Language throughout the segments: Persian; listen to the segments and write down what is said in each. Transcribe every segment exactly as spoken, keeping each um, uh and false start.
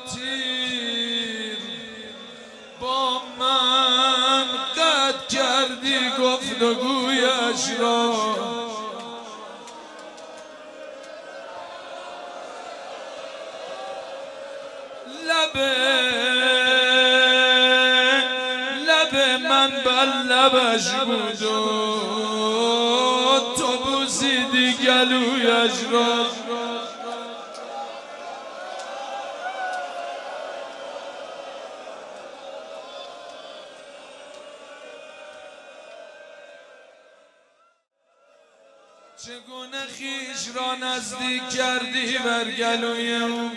تیر با من قد کردی گفتگویش را، لبه لبه من بر لبش بود و تو بوسیدی گلویش را. چگونه خیش را نزدیک کردی بر گلوی او،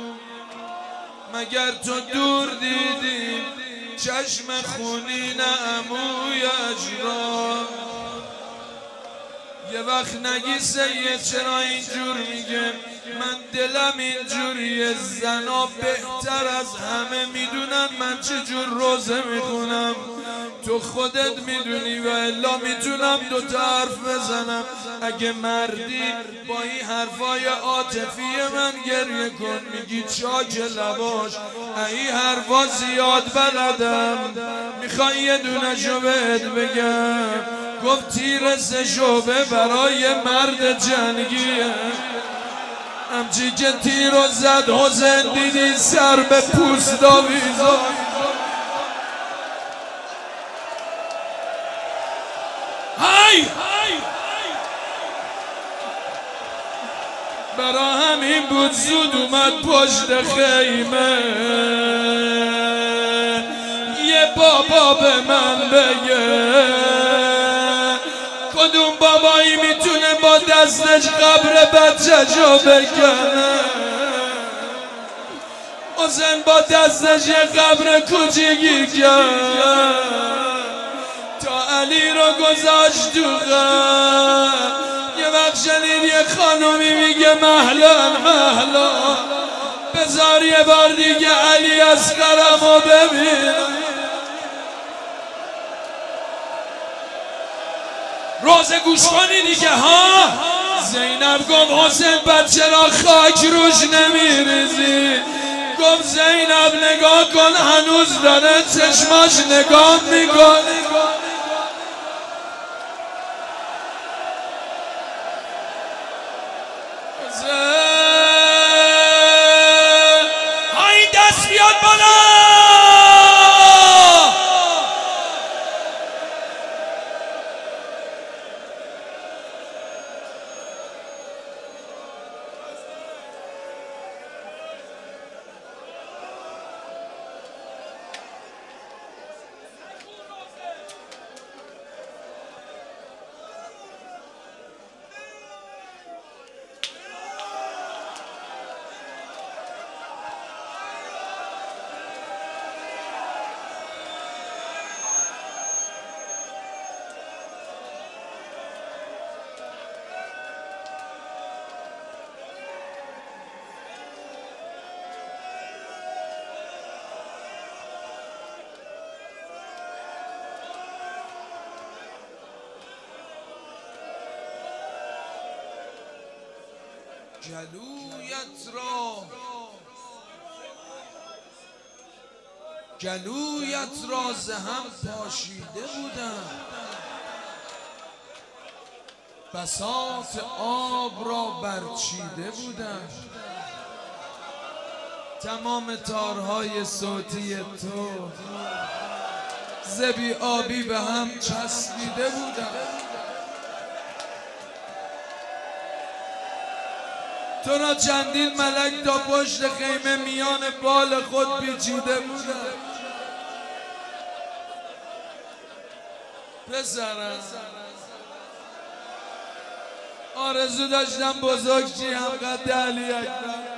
مگر تو دور دیدی چشم خونین عمویش را. یه وقت نگی سید چرا اینجور میگه، من دلم اینجوریه، زنا بهتر از همه میدونن من چجور روزه میخونم، تو خودت میدونی و الا میتونم دوتا حرف بزنم. اگه مردی با این حرفای عاطفی من گریه کن، میگی چاک لباش این حرفا زیاد بلدم، میخوای یه دونه شو بهت بگم، گفت تیر سه شعبه برای مرد جنگیه، همچی که تیر رو زد حسین دیدی سر به پوست آویزا. های برا همین بود زود اومد پشت خیمه، یه بابا به من بگه کدوم بابایی میتونه با دستش قبر بچه‌شو بکنه. حسین با دستش یه قبر کوچیکی کرد تا علی رو گذاشت تو غم. یه وقت شنید یه خانومی میگه مهلا مهلا، بذار یه بار دیگه علی اصغرمو ببین. روزه گوش کنی دیگه ها. زینب گفت حسین بچه را خاک روش نمیریزی، گفت زینب نگاه کن هنوز داره چشماش نگاه میکنه. های دست بیاد بالا. گلویت را گلویت را ز هم پاشیده بودم، بساط آب را برچیده بودم، تمام تارهای صوتی تو ز بی آبی به هم چسبیده بودم. تو را چندین ملک تا پشت خیمه میان بال خود پیچیده بودن. پسرم آرزو داشتم بزرگ چی هم قد علی اکبر.